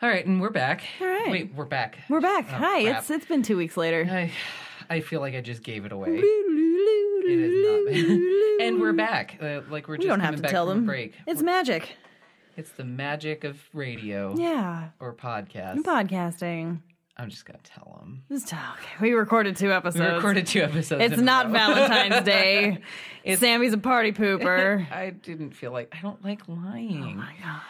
All right, and we're back. All right. Wait, we're back. We're back. Oh, Hi, crap. it's been 2 weeks later. I feel like I just gave it away. It is not. And we're back. Like we're just We don't have coming to back tell from a them. break. It's magic. It's the magic of radio. Yeah. Or podcast. And podcasting. I'm just gonna tell them. Just talk. We recorded 2 episodes. We recorded 2 episodes. It's in a not row. Valentine's Day. Sammy's a party pooper. I didn't feel like I don't like lying. Oh my god.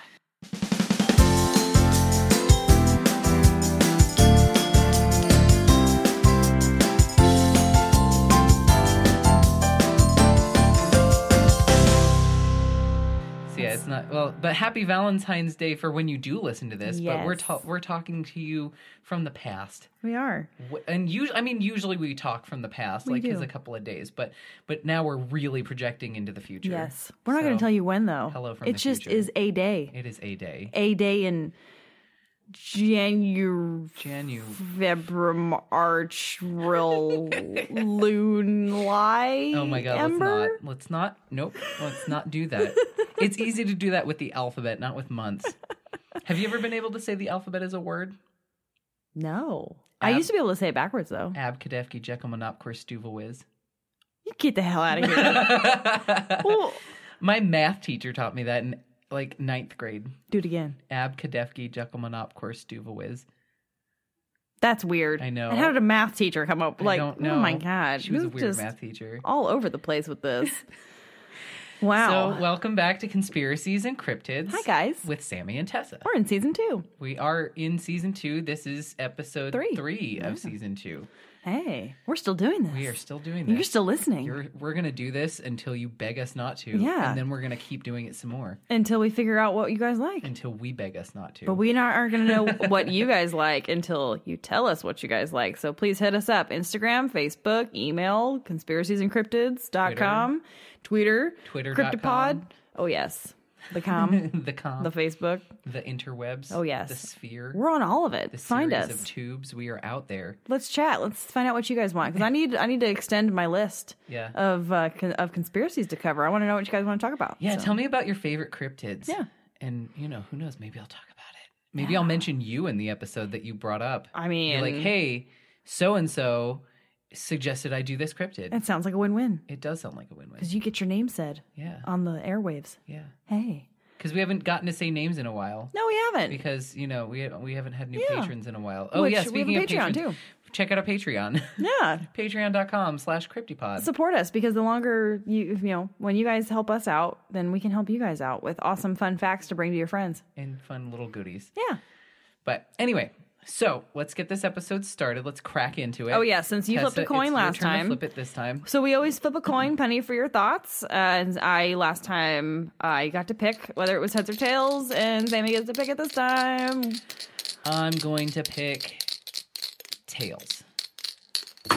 Yeah, it's not well, but happy Valentine's Day for when you do listen to this. Yes. But we're talking to you from the past, We are. and usually we talk from the past, We like do. as a couple of days. But now we're really projecting into the future. Yes. We're not going to tell you when though. hello from it the just future. is a day. It is a day. A day in January, February, March, Loon, Oh my God! Ember? Let's not. Nope. Let's not do that. It's easy to do that with the alphabet, not with months. Have you ever been able to say the alphabet as a word? No. I used to be able to say it backwards though. Ab, Kadefki, Jekyll, Monopkor, Stuvawiz. You get the hell out of here. Well, My math teacher taught me that in like 9th grade. do it again. Ab, Kadefki, Jekyll, Monopkor, Stuvawiz. That's weird. I know. And how did a math teacher come up? I don't know. Oh my god, She was a You're weird just math teacher. all over the place with this. Wow. So, welcome back to Conspiracies and Cryptids. Hi guys. With Sammy and Tessa. We're in season 2. We are in season 2. This is episode 3. 3 of season 2. Hey, we're still doing this. We are still doing this. You're still listening We're going to do this until you beg us not to. Yeah. And then we're going to keep doing it some more until we figure out what you guys like. until we beg us not to. But we aren't going to know what you guys like until you tell us what you guys like. So please hit us up. Instagram, Facebook, email, conspiraciesandscryptids.com, Twitter, Twitter.com. Cryptopod. Oh, yes. The com, the com, the Facebook. the interwebs. Oh, yes. The sphere. We're on all of it. The Find series us. of tubes. We are out there. Let's chat. Let's find out what you guys want. Because I need to extend my list Yeah. of conspiracies to cover. I want to know what you guys want to talk about. Yeah, So. tell me about your favorite cryptids. Yeah. And, who knows, maybe I'll talk about it. Maybe I'll mention you in the episode that you brought up. I mean, You're like, hey, so-and-so suggested I do this cryptid. it sounds like a win-win. It does sound like a win-win. Because you get your name said Yeah. on the airwaves. Yeah. Hey. Because we haven't gotten to say names in a while. No, we haven't. Because, we haven't had new Yeah. patrons in a while. Oh, Which yeah, we speaking have of a Patreon, patrons, too. check out our Patreon. Yeah. Patreon.com/Cryptipod. Support us because the longer when you guys help us out, then we can help you guys out with awesome fun facts to bring to your friends. And fun little goodies. Yeah. But anyway, so let's get this episode started. Let's crack into it. Oh, yeah, since you flipped a coin it's last your turn time. to flip it this time. So we always flip a coin, penny for your thoughts. And last time I got to pick whether it was heads or tails, and Sammy gets to pick it this time. I'm going to pick tails. Oh,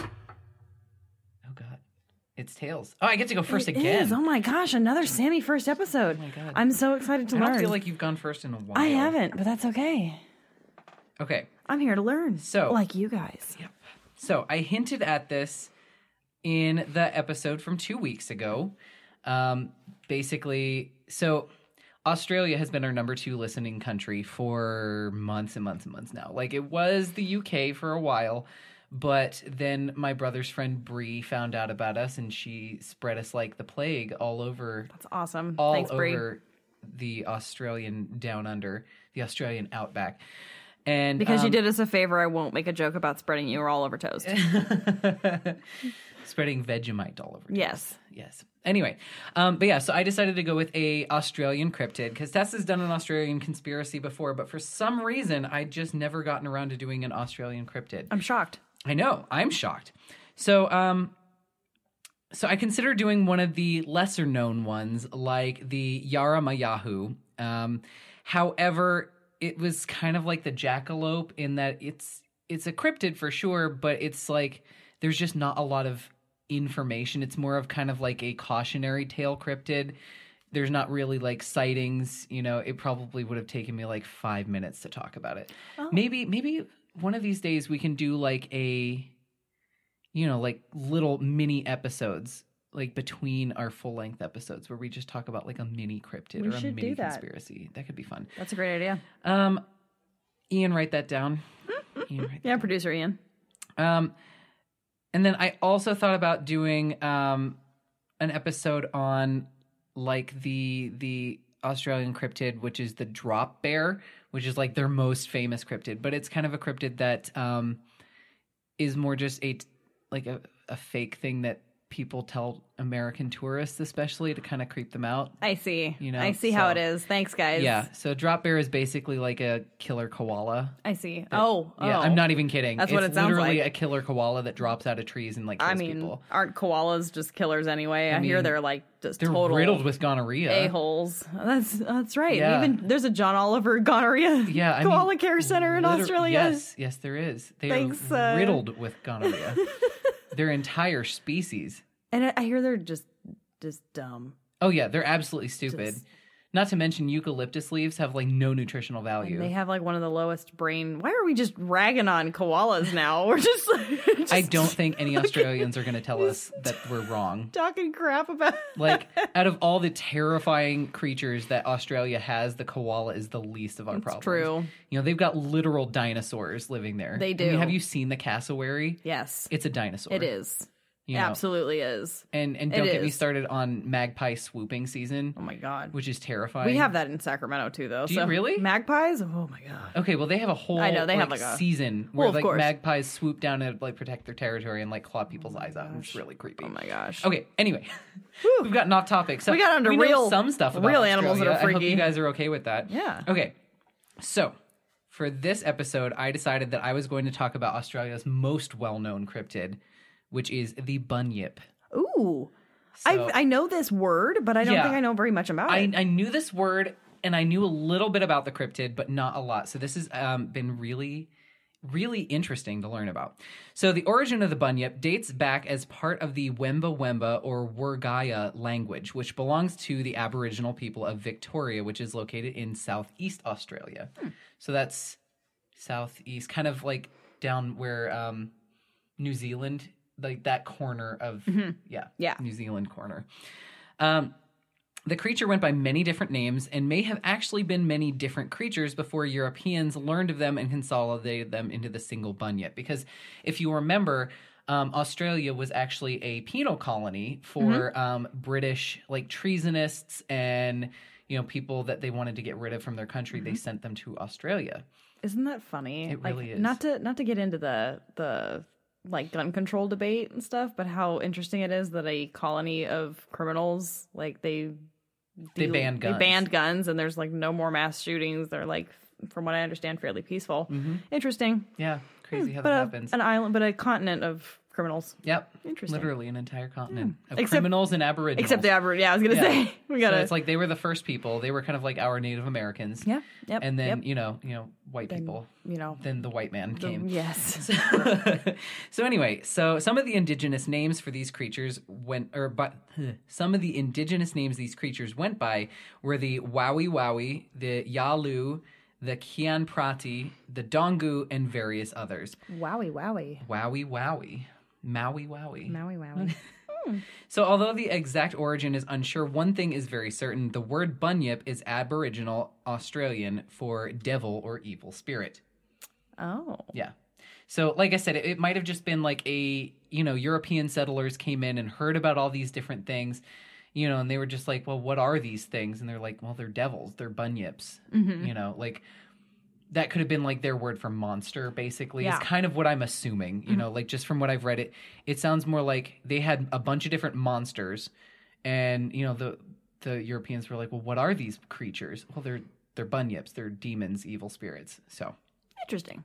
God. It's tails. Oh, I get to go first It again. is. Oh my gosh, another Sammy first episode. Oh my God. I'm so excited to I learn. don't feel like you've gone first in a while. I haven't, but that's okay. Okay. I'm here to learn. So- like you guys. Yep. So I hinted at this in the episode from 2 weeks ago. Basically, so Australia has been our number 2 listening country for months and months and months now. Like, it was the UK for a while, but then my brother's friend Bree found out about us, and she spread us like the plague all over. That's awesome. All Thanks, Bree. over the Australian down under, the Australian outback. And Because you did us a favor, I won't make a joke about spreading you all over toast. spreading Vegemite all over. Yes. Yes. Anyway, but yeah, so I decided to go with a Australian cryptid because Tessa's done an Australian conspiracy before, but for some reason I just never gotten around to doing an Australian cryptid. I'm shocked. I know, I'm shocked. So I consider doing one of the lesser known ones, like the Yaramayahu. However, it was kind of like the jackalope in that it's a cryptid for sure, but it's like there's just not a lot of information. It's more of kind of like a cautionary tale cryptid. There's not really like sightings. It probably would have taken me like 5 minutes to talk about it. Oh. Maybe one of these days we can do like like little mini episodes, like between our full length episodes where we just talk about like a mini cryptid We or a should mini do that. conspiracy. That could be fun. That's a great idea. Ian, write that down. Ian, write that Yeah, producer Ian. And then I also thought about doing an episode on like the Australian cryptid, which is the drop bear, which is like their most famous cryptid, but it's kind of a cryptid that is more just a fake thing that people tell American tourists, especially to kind of creep them out. I see. You know, I see how it is. Thanks, guys. Yeah. So drop bear is basically like a killer koala. I see. Yeah, I'm not even kidding. That's what it sounds literally like. a killer koala that drops out of trees and like kills people. Aren't koalas just killers anyway? I hear they're like just They're total riddled with gonorrhea. a-holes. That's right. Yeah. Even there's a John Oliver gonorrhea koala care center in Australia. Yes, there is. They Thanks, are riddled with gonorrhea. Their entire species. And I hear they're just dumb. Oh yeah, they're absolutely stupid. Not to mention eucalyptus leaves have like no nutritional value. And they have like one of the lowest brain. Why are we just ragging on koalas now? We're just, I don't think any Australians are going to tell us that we're wrong. Talking crap about like out of all the terrifying creatures that Australia has, the koala is the least of our problems. True. You know, they've got literal dinosaurs living there. They do. I mean, have you seen the cassowary? Yes. It's a dinosaur. It is. You It know? absolutely is. And don't get me started on magpie swooping season. Oh my God. Which is terrifying. We have that in Sacramento too, though. Do you really? Magpies? Oh my God. Okay, well they have a whole I know, they have like a season where of like course. magpies swoop down to like protect their territory and like claw people's eyes out. It's really creepy. Oh my gosh. Okay, anyway. We've gotten off topic. So We got onto know real- some stuff about real animals that are Australia. I hope freaky. you guys are okay with that. Yeah. Okay. So for this episode, I decided that I was going to talk about Australia's most well-known cryptid, which is the bunyip. Ooh. So- I know this word, but I don't Yeah. think I know very much about it. I knew this word and I knew a little bit about the cryptid, but not a lot. So this has been really, really interesting to learn about. So the origin of the bunyip dates back as part of the Wemba Wemba or Wurgaya language, which belongs to the Aboriginal people of Victoria, which is located in southeast Australia. So that's southeast, kind of like down where New Zealand, like that corner of, Yeah. New Zealand corner. The creature went by many different names and may have actually been many different creatures before Europeans learned of them and consolidated them into the single bunyip. Because if you remember, Australia was actually a penal colony for British like treasonists and people that they wanted to get rid of from their country. They sent them to Australia. Isn't that funny? It really is. Not to get into the like gun control debate and stuff, but how interesting it is that a colony of criminals, like they banned guns. They banned guns, and there's like no more mass shootings. They're like, from what I understand, fairly peaceful. Interesting. Yeah, crazy how But that happens. an island, but a continent of criminals. Yep. Interesting. Literally an entire continent of Except- criminals and Aboriginals. Except the Aboriginal. Yeah, I was gonna say we So gotta. it's like they were the first people. They were kind of like our Native Americans. Yeah. Yep. And then yep. white people. Then Then the white man came. yes. So anyway, so some of the indigenous names for these creatures some of the indigenous names these creatures went by were the Wowie Wowie, the Yalu, the Kian Prati, the Dongu, and various others. Wowie wowie. Wowie Wowie. Maui Wowie. Maui wowie. So although the exact origin is unsure, one thing is very certain. The word bunyip is Aboriginal Australian for devil or evil spirit. Oh. Yeah. So like I said, it might have just been like European settlers came in and heard about all these different things, and they were just like, well, what are these things? And they're like, well, they're devils. They're bunyips. Like that could have been like their word for monster, basically. Yeah. Is kind of what I'm assuming, like just from what I've read, it sounds more like they had a bunch of different monsters and, the Europeans were like, well, what are these creatures? Well, they're bunyips. They're demons, evil spirits. So Interesting.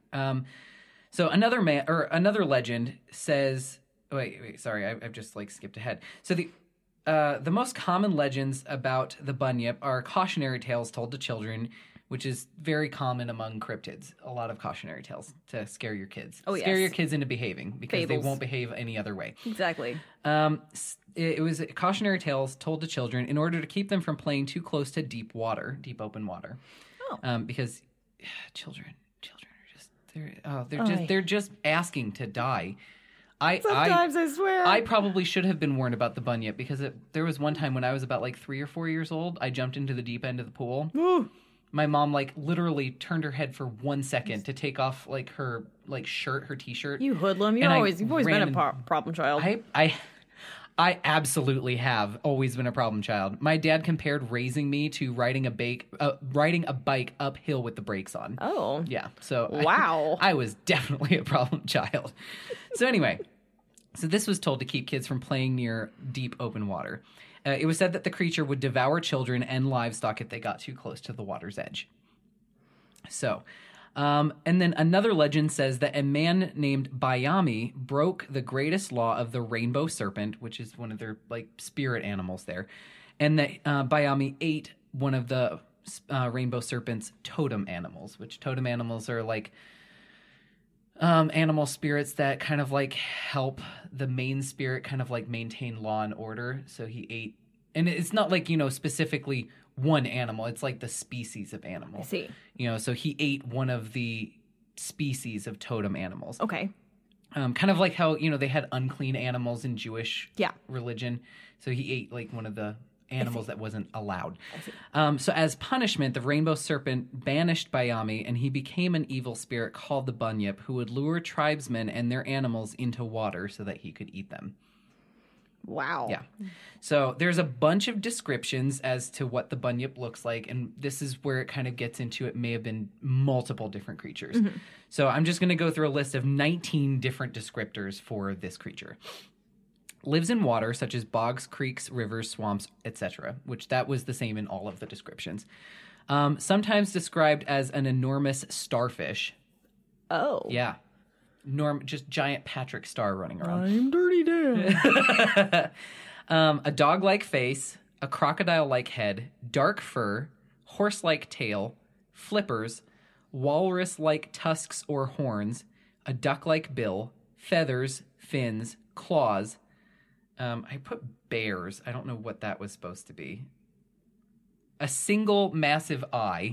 So another legend says. Wait. Sorry, I've just like skipped ahead. So the most common legends about the bunyip are cautionary tales told to children, which is very common among cryptids. A lot of cautionary tales to scare your kids. Oh, Scare yes. your kids into behaving because they Fables. won't behave any other way. Exactly. It was cautionary tales told to children in order to keep them from playing too close to deep open water. Oh. Because children are just they're just asking to die. Sometimes I swear. I probably should have been warned about the bunyip because there was one time when I was about like 3 or 4 years old. I jumped into the deep end of the pool. Ooh. My mom like literally turned her head for 1 second to take off like her like shirt, her t-shirt. You hoodlum. You've always been a problem child. I absolutely have always been a problem child. My dad compared raising me to riding a bike uphill with the brakes on. Oh. Yeah. So wow. I was definitely a problem child. So anyway, so this was told to keep kids from playing near deep open water. It was said that the creature would devour children and livestock if they got too close to the water's edge. So, and then another legend says that a man named Bayami broke the greatest law of the rainbow serpent, which is one of their like spirit animals there, and that Bayami ate one of the rainbow serpent's totem animals, which totem animals are like animal spirits that kind of like help the main spirit kind of like maintain law and order. So he ate, and it's not like, specifically one animal. It's like the species of animal. I see. So he ate one of the species of totem animals. Okay. Kind of like how, they had unclean animals in Jewish Yeah. religion. So he ate like one of the animals that wasn't allowed. I see. So as punishment, the rainbow serpent banished Bayami, and he became an evil spirit called the Bunyip, who would lure tribesmen and their animals into water so that he could eat them. Wow. Yeah. So there's a bunch of descriptions as to what the Bunyip looks like, and this is where it kind of gets into it may have been multiple different creatures. Mm-hmm. So I'm just going to go through a list of 19 different descriptors for this creature. Lives in water, such as bogs, creeks, rivers, swamps, etc., which that was the same in all of the descriptions. Sometimes described as an enormous starfish. Oh. Yeah. Just giant Patrick Star running around. I'm Dirty Dan. A dog-like face, a crocodile-like head, dark fur, horse-like tail, flippers, walrus-like tusks or horns, a duck-like bill, feathers, fins, claws. I put bears. I don't know what that was supposed to be. A single massive eye,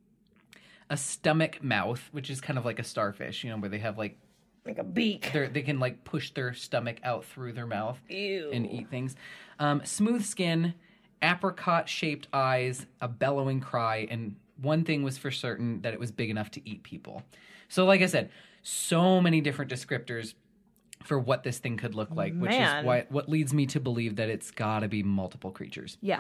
a stomach mouth, which is kind of like a starfish, where they have like a beak. They can like push their stomach out through their mouth. Ew. And eat things. Smooth skin, apricot-shaped eyes, a bellowing cry, and one thing was for certain, that it was big enough to eat people. So like I said, so many different descriptors for what this thing could look like, which is what leads me to believe that it's got to be multiple creatures. Yeah.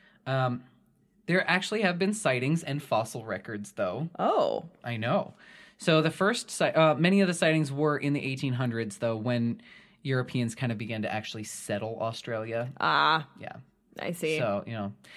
There actually have been sightings and fossil records, though. Oh. I know. So the first, many of the sightings were in the 1800s, though, when Europeans kind of began to actually settle Australia. Ah. Yeah. I see. So,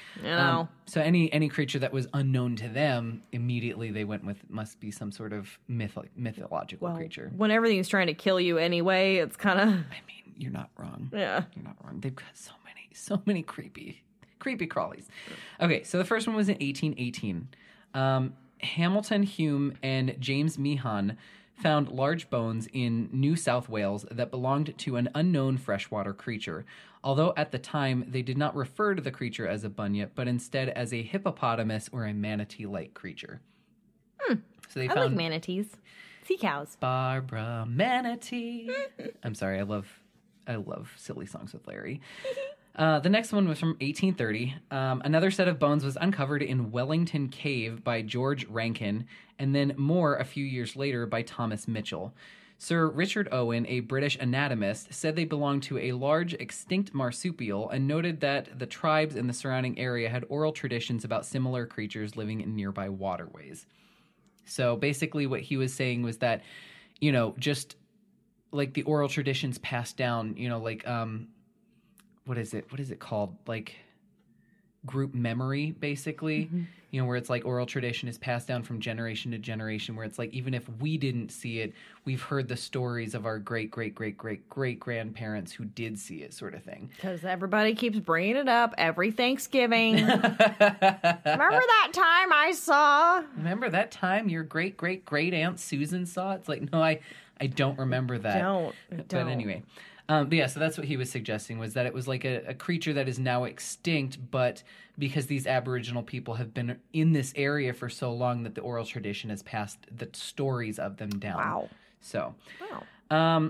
so any creature that was unknown to them, immediately they went with must be some sort of mythological creature. When everything's trying to kill you anyway, it's kind of... I mean, you're not wrong. Yeah. You're not wrong. They've got so many creepy crawlies. Okay, so the first one was in 1818. Hamilton Hume and James Meehan found large bones in New South Wales that belonged to an unknown freshwater creature, although at the time they did not refer to the creature as a bunyip, but instead as a hippopotamus or a manatee-like creature. So they found like manatees. Sea cows. Barbara Manatee. I'm sorry, I love silly songs with Larry. The next one was from 1830. Another set of bones was uncovered in Wellington Cave by George Rankin, and then more a few years later by Thomas Mitchell. Sir Richard Owen, a British anatomist, said they belonged to a large extinct marsupial and noted that the tribes in the surrounding area had oral traditions about similar creatures living in nearby waterways. So basically what he was saying was that, just like the oral traditions passed down, like... what is it called? Like group memory, basically, where it's like oral tradition is passed down from generation to generation, where it's like, even if we didn't see it, we've heard the stories of our great grandparents who did see it, sort of thing. Because everybody keeps bringing it up every Thanksgiving. Remember that time I saw? Remember that time your great Aunt Susan saw? It's like, no, I don't remember that. Don't. But anyway. But yeah, so that's what he was suggesting, was that it was like a creature that is now extinct, but because these Aboriginal people have been in this area for so long that the oral tradition has passed the stories of them down. Wow. So, wow.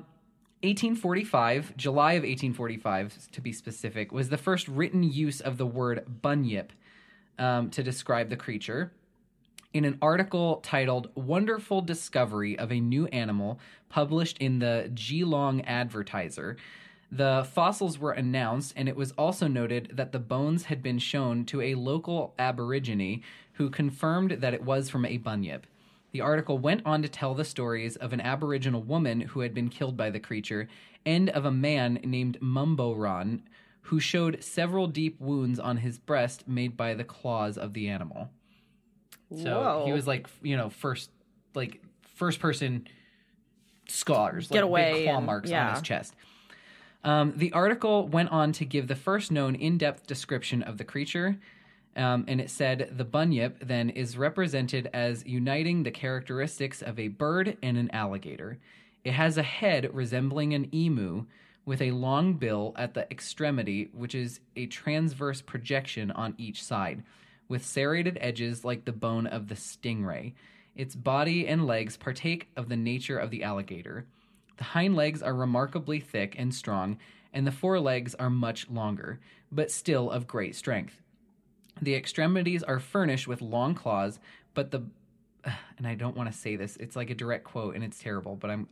1845, July of 1845, to be specific, was the first written use of the word bunyip to describe the creature. in an article titled Wonderful Discovery of a New Animal, published in the Geelong Advertiser. The fossils were announced, and it was also noted that the bones had been shown to a local Aborigine who confirmed that it was from a bunyip. The article went on to tell the stories of an Aboriginal woman who had been killed by the creature and of a man named Mumboran who showed several deep wounds on his breast made by the claws of the animal. So he was like, first person scars, Get like away big claw and- marks yeah. on his chest. The article went on to give the first known in-depth description of the creature, and it said the bunyip then is represented as uniting the characteristics of a bird and an alligator. It has a head resembling an emu with a long bill at the extremity, which is a transverse projection on each side, with serrated edges like the bone of the stingray. Its body and legs partake of the nature of the alligator. The hind legs are remarkably thick and strong, and the forelegs are much longer, but still of great strength. The extremities are furnished with long claws, but and I don't want to say this, it's like a direct quote and it's terrible, but I'm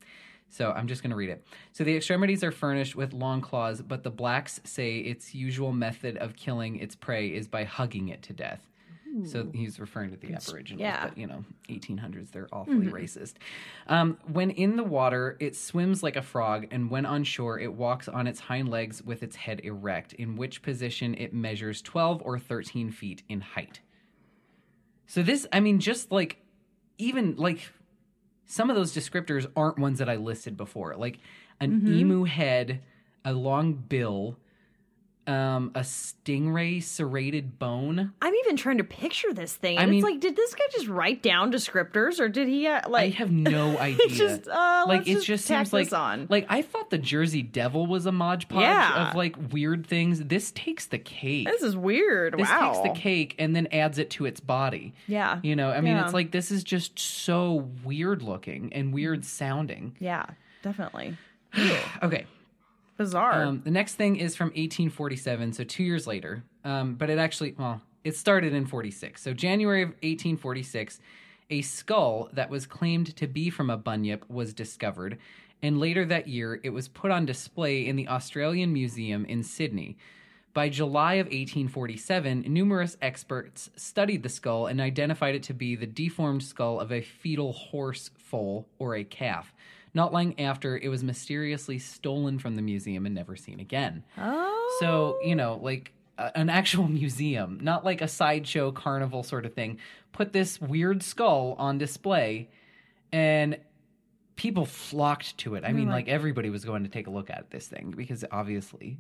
just going to read it. So the extremities are furnished with long claws, but the blacks say its usual method of killing its prey is by hugging it to death. So he's referring to the Aboriginals, yeah. but 1800s, they're awfully racist. When in the water, it swims like a frog, and when on shore, it walks on its hind legs with its head erect, in which position it measures 12 or 13 feet in height. So this, just like, even like, some of those descriptors aren't ones that I listed before. Like an emu head, a long bill, a stingray serrated bone. I'm even trying to picture this thing. And I mean- it's like, did this guy just write down descriptors, or did he I have no idea. just like let's just tack seems like this on. like I thought the Jersey Devil was a Mod Podge Yeah. of like weird things. This takes the cake. This is weird. This wow. takes the cake and then adds it to its body. Yeah. It's like this is just so weird looking and weird sounding. Yeah, definitely. Okay. Bizarre. The next thing is from 1847, so 2 years later. But it started in 46. So January of 1846, a skull that was claimed to be from a bunyip was discovered, and later that year it was put on display in the Australian Museum in Sydney. By July of 1847, numerous experts studied the skull and identified it to be the deformed skull of a fetal horse foal or a calf. Not long after, it was mysteriously stolen from the museum and never seen again. Oh. So, an actual museum, not like a sideshow carnival sort of thing, put this weird skull on display, and people flocked to it. Like everybody was going to take a look at this thing because obviously.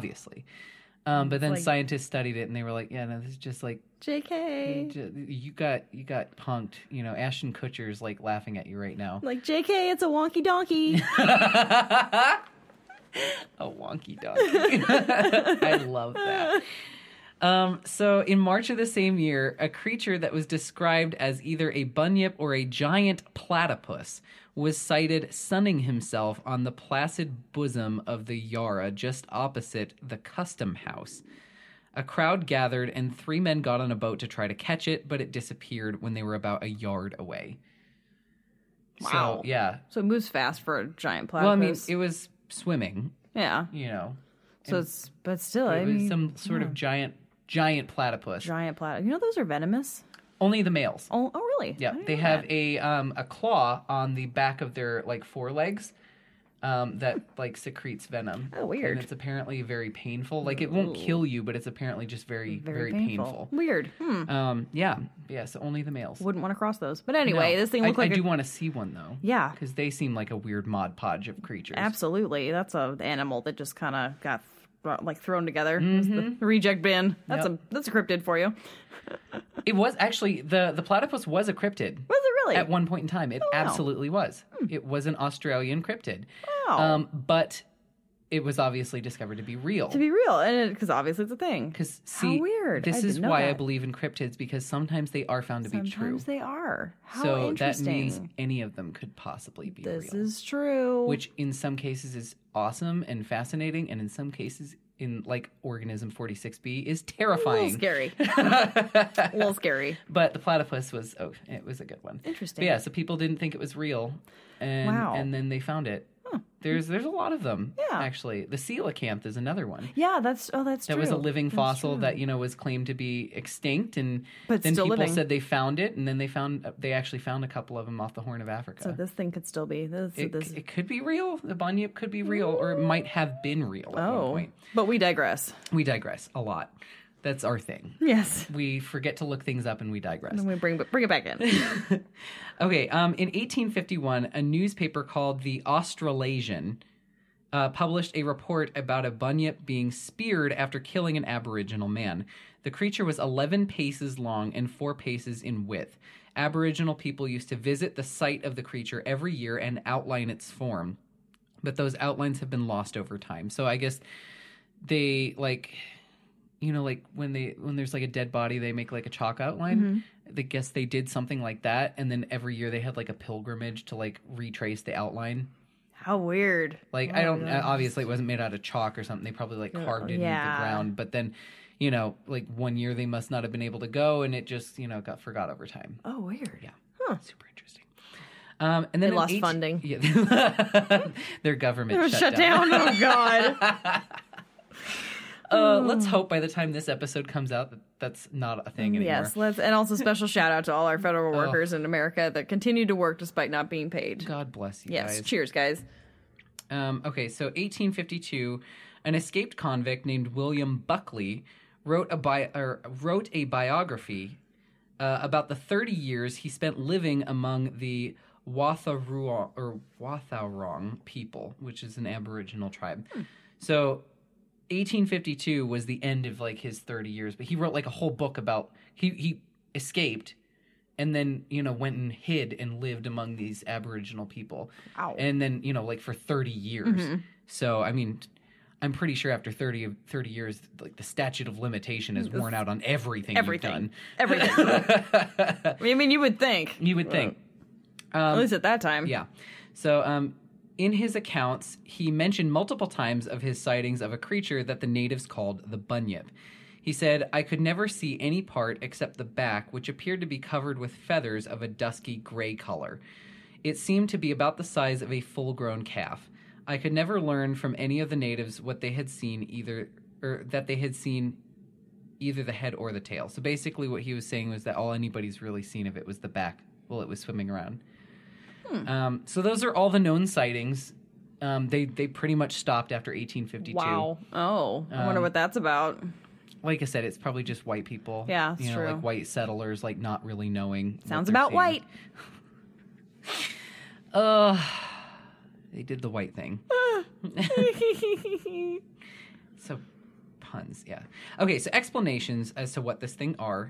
But then like- scientists studied it and they were like, yeah, no, this is just like, JK. you got punked. Ashton Kutcher's like laughing at you right now. Like, JK, it's a wonky donkey. A wonky donkey. I love that. So in March of the same year, a creature that was described as either a bunyip or a giant platypus was sighted sunning himself on the placid bosom of the Yarra just opposite the Custom House. A crowd gathered and 3 men got on a boat to try to catch it, but it disappeared when they were about a yard away. Wow. So, yeah. So it moves fast for a giant platypus. Well, it was swimming, yeah. So it's, but still, It was some sort of giant platypus. giant platypus. Those are venomous. Only the males. Oh, really? Yeah, I didn't they know have that. a claw on the back of their forelegs that secretes venom. Oh, weird. And it's apparently very painful. Like it won't kill you, but it's apparently just very very painful. Weird. Yeah. So only the males. Wouldn't want to cross those. But anyway, No. this thing looked like I a do want to see one though. Yeah. Because they seem like a weird Mod Podge of creatures. Absolutely. That's an animal that just kind of got thrown together. It's the reject bin. That's a cryptid for you. It was actually the platypus was a cryptid. Was it really? At one point in time, it wow. absolutely was. It was an Australian cryptid. Wow. But it was obviously discovered to be real. To be real, and because obviously it's a thing. Because How weird. This I is didn't know why I that. believe in cryptids, because sometimes they are found to be true. Sometimes they are. How So that interesting. means any of them could possibly be This real. is true. Which in some cases is awesome and fascinating, and in some cases in like organism 46b is A terrifying. little scary. A little scary. But the platypus was it was a good one. Interesting. But yeah, so people didn't think it was real, and Wow. and then they found it. There's a lot of them. Yeah. Actually, the coelacanth is another one. Yeah, that's true. That was a living fossil that was claimed to be extinct, and But then still people living. said they found it, and then they actually found a couple of them off the Horn of Africa. So this thing could still be. This. It could be real. The bunyip could be real, or it might have been real at one point. But we digress. We digress a lot. That's our thing. Yes. We forget to look things up and we digress. And we bring it back in. Okay, in 1851, a newspaper called The Australasian published a report about a bunyip being speared after killing an Aboriginal man. The creature was 11 paces long and 4 paces in width. Aboriginal people used to visit the site of the creature every year and outline its form, but those outlines have been lost over time. So I guess they like when there's like a dead body, they make like a chalk outline. I guess they did something like that, and then every year they had like a pilgrimage to like retrace the outline. How weird. Like I don't obviously it wasn't made out of chalk or something. They probably like carved it into the ground, but then like one year they must not have been able to go, and it just got forgot over time. Oh, weird. Yeah, super interesting. And then They lost funding. Yeah, their government Shut down. Oh God. Let's hope by the time this episode comes out that's not a thing anymore. Yes, and also special shout out to all our federal workers in America that continue to work despite not being paid. God bless you Yes, guys. cheers, guys. Okay, so 1852, an escaped convict named William Buckley wrote a biography about the 30 years he spent living among the Wathaurong people, which is an Aboriginal tribe. So 1852 was the end of like his 30 years, but he wrote like a whole book about he escaped and then went and hid and lived among these Aboriginal people. Wow. And then like for 30 years. So I mean, I'm pretty sure after 30 years, like the statute of limitation is worn out on everything you've done. Everything. I mean, you would think. You would think. At least at that time. Yeah. So in his accounts, he mentioned multiple times of his sightings of a creature that the natives called the bunyip. He said, "I could never see any part except the back, which appeared to be covered with feathers of a dusky gray color. It seemed to be about the size of a full-grown calf. I could never learn from any of the natives what they had seen either the head or the tail." So basically what he was saying was that all anybody's really seen of it was the back while it was swimming around. So those are all the known sightings. They pretty much stopped after 1852. Wow. Oh, I wonder what that's about. Like I said, it's probably just white people. Yeah, it's true. Like white settlers, like not really knowing. Sounds about white. They did the white thing. So puns, yeah. Okay, so explanations as to what this thing are.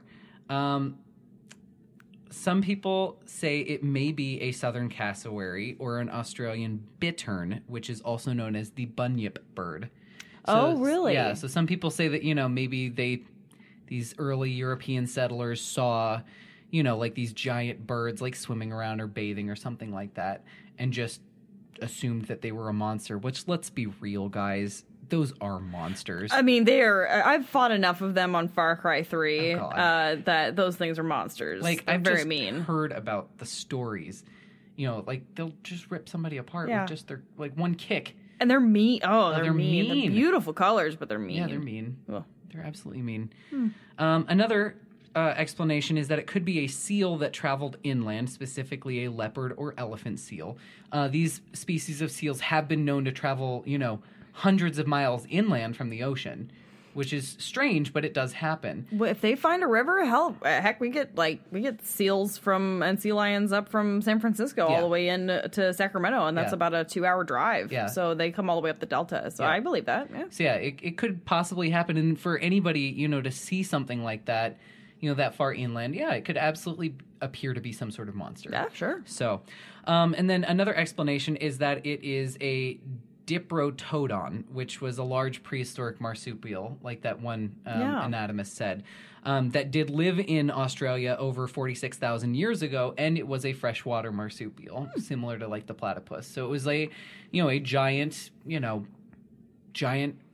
Some people say it may be a southern cassowary or an Australian bittern, which is also known as the bunyip bird. Oh, really? Yeah, so some people say that, maybe these early European settlers saw, like these giant birds like swimming around or bathing or something like that and just assumed that they were a monster, which, let's be real, guys, those are monsters. I mean, I've fought enough of them on Far Cry 3 that those things are monsters. Like, They're I've very just mean. heard about the stories. Like they'll just rip somebody apart Yeah. with just their like one kick. And they're mean. Oh, they're they're mean. mean. They're beautiful colors, but they're mean. Yeah, they're mean. Ugh. They're absolutely mean. Another explanation is that it could be a seal that traveled inland, specifically a leopard or elephant seal. These species of seals have been known to travel, hundreds of miles inland from the ocean, which is strange, but it does happen. Well, if they find a river, heck, we get seals and sea lions up from San Francisco all the way in to Sacramento, and that's about a 2-hour drive. Yeah. So they come all the way up the Delta. So I believe that. Yeah. So yeah, it could possibly happen, and for anybody, to see something like that, that far inland, it could absolutely appear to be some sort of monster. Yeah, sure. So, and then another explanation is that it is a Diprotodon, which was a large prehistoric marsupial, like that one anatomist said, that did live in Australia over 46,000 years ago, and it was a freshwater marsupial, similar to like the platypus. So it was a giant,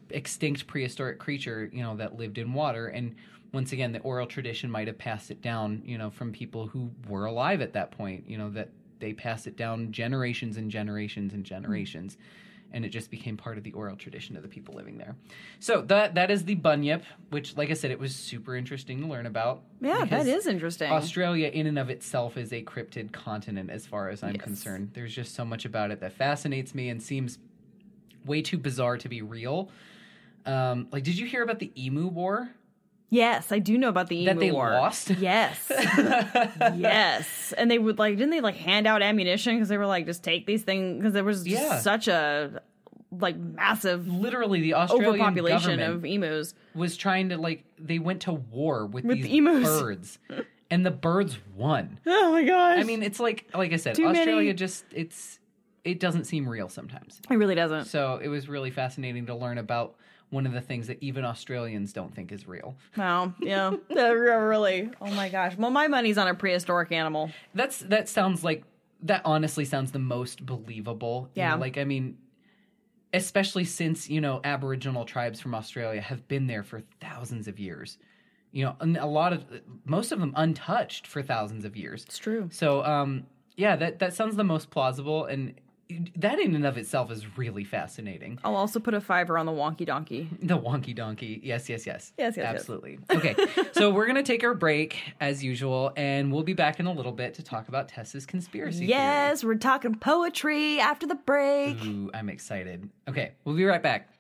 extinct prehistoric creature, that lived in water. And once again, the oral tradition might have passed it down, from people who were alive at that point, that they passed it down generations and generations and generations. And it just became part of the oral tradition of the people living there. So that is the Bunyip, which, like I said, it was super interesting to learn about. Yeah, that is interesting. Australia in and of itself is a cryptid continent as far as I'm concerned. There's just so much about it that fascinates me and seems way too bizarre to be real. Did you hear about the Emu War? Yes, I do know about the Emu War. That they lost? Yes. Yes. And they would didn't they hand out ammunition because they were just take these things because there was just such a massive literally the Australian overpopulation of emus was trying to they went to war with these emus. Birds. And the birds won. Oh my gosh. I mean, it's like I said, Too Australia many. it doesn't seem real sometimes. It really doesn't. So it was really fascinating to learn about one of the things that even Australians don't think is real. Wow. Yeah. Really. Oh my gosh. Well, my money's on a prehistoric animal. That honestly sounds the most believable. Yeah. Especially since, Aboriginal tribes from Australia have been there for thousands of years. And most of them untouched for thousands of years. It's true. So, that sounds the most plausible, and that in and of itself is really fascinating. I'll also put a $5 on the wonky donkey. The wonky donkey. Yes. Yes. Absolutely. Okay. So we're going to take our break as usual, and we'll be back in a little bit to talk about Tessa's conspiracy Yes, we're talking poetry after the break. Ooh, I'm excited. Okay. We'll be right back.